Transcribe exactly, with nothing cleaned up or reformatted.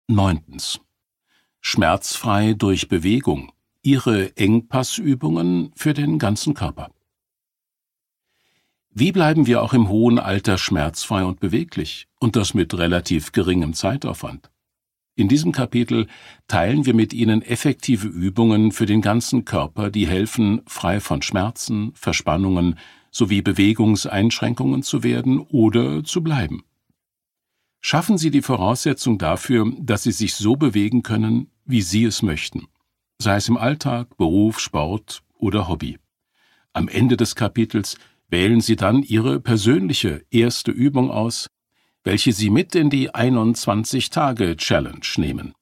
Neuntens. Schmerzfrei durch Bewegung. Ihre Engpassübungen für den ganzen Körper. Wie bleiben wir auch im hohen Alter schmerzfrei und beweglich, und das mit relativ geringem Zeitaufwand? In diesem Kapitel teilen wir mit Ihnen effektive Übungen für den ganzen Körper, die helfen, frei von Schmerzen, Verspannungen sowie Bewegungseinschränkungen zu werden oder zu bleiben. Schaffen Sie die Voraussetzung dafür, dass Sie sich so bewegen können, wie Sie es möchten, sei es im Alltag, Beruf, Sport oder Hobby. Am Ende des Kapitels wählen Sie dann Ihre persönliche erste Übung aus, welche Sie mit in die einundzwanzig Tage Challenge nehmen.